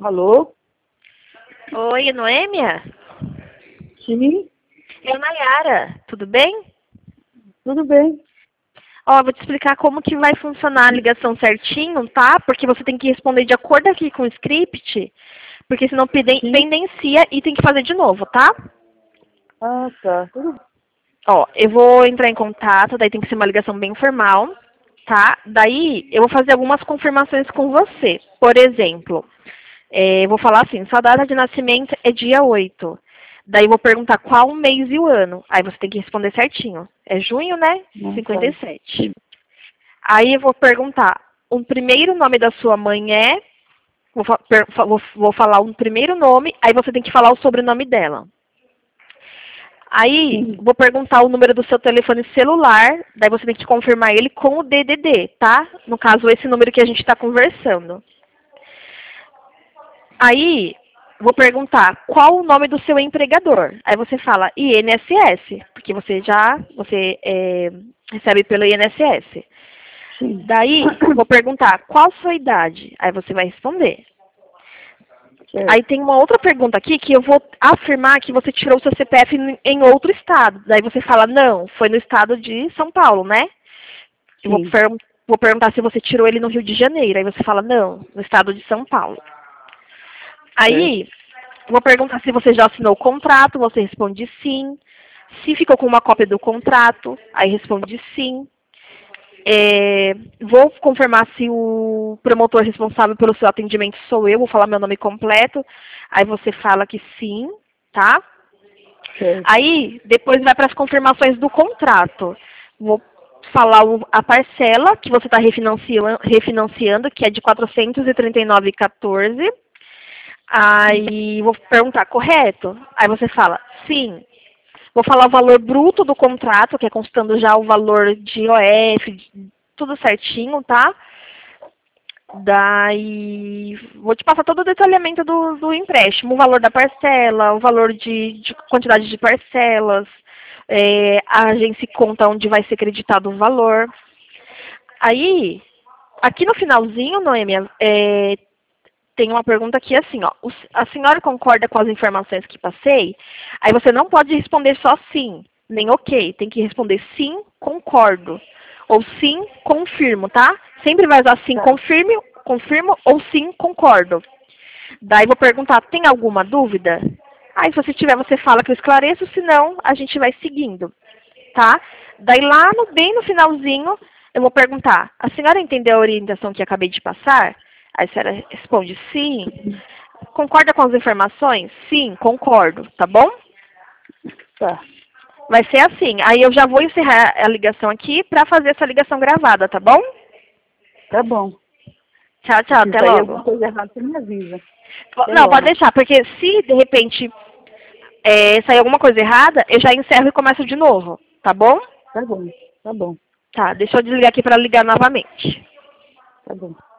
Alô? Oi, Noêmia? Sim, Eu, Nayara, tudo bem? tudo bem. Ó, vou te explicar como que vai funcionar a ligação certinho, tá? Porque você tem que responder de acordo aqui com o script, porque senão Sim. pendencia e tem que fazer de novo, tá? Ah, tá. Tudo Ó, eu vou entrar em contato, daí tem que ser uma ligação bem formal, tá? Daí eu vou fazer algumas confirmações com você. Por exemplo, eu vou falar assim, sua data de nascimento é dia 8. Daí eu vou perguntar qual o mês e o ano. Aí você tem que responder certinho. É junho, né? bem, tá. 57. Aí eu vou perguntar, o primeiro nome da sua mãe é... Vou falar um primeiro nome, aí você tem que falar o sobrenome dela. Aí, Sim, vou perguntar o número do seu telefone celular, daí você tem que confirmar ele com o DDD, tá? No caso, esse número que a gente está conversando. Aí, vou perguntar qual o nome do seu empregador. Aí você fala INSS, porque você recebe pelo INSS. sim. Daí, vou perguntar qual a sua idade. Aí você vai responder. Aí Certo. tem uma outra pergunta aqui que eu vou afirmar que você tirou o seu CPF em outro estado. Daí você fala, não, foi no estado de São Paulo, né? Eu Sim, vou perguntar se você tirou ele no Rio de Janeiro. Aí você fala, não, no estado de São Paulo. certo. Aí, vou perguntar se você já assinou o contrato, você responde sim. Se ficou com uma cópia do contrato, aí responde sim. Vou confirmar se o promotor responsável pelo seu atendimento sou eu, vou falar meu nome completo. Aí você fala que sim, tá? Certo. Aí, depois vai para as confirmações do contrato. Vou falar a parcela que você está refinanciando, que é de 439,14. Aí vou perguntar, correto? Aí você fala, sim. Vou falar o valor bruto do contrato, que é constando já o valor de IOF, tudo certinho, tá? Daí vou te passar todo o detalhamento do empréstimo, o valor da parcela, o valor de quantidade de parcelas, a agência conta onde vai ser creditado o valor. Aí, aqui no finalzinho, Noêmia, tem uma pergunta aqui assim, ó. A senhora concorda com as informações que passei? Aí você não pode responder só sim, nem ok. Tem que responder sim, concordo. Ou sim, confirmo, tá? Sempre vai usar sim, Tá. confirmo ou sim, concordo. Daí vou perguntar, tem alguma dúvida? Aí se você tiver, você fala que eu esclareço, senão a gente vai seguindo, tá? Daí lá bem no finalzinho, eu vou perguntar, a senhora entendeu a orientação que acabei de passar? Aí a senhora responde sim. Concorda com as informações? Sim, concordo, tá bom? Tá. Vai ser assim. Aí eu já vou encerrar a ligação aqui para fazer essa ligação gravada, tá bom? Tá bom. Tchau, tchau, Se até sair alguma logo. coisa errada, você me avisa. Até Não, pode logo. deixar, porque se de repente sair alguma coisa errada, eu já encerro e começo de novo, tá bom? Tá bom. Tá bom. Tá, deixa eu desligar aqui para ligar novamente. Tá bom.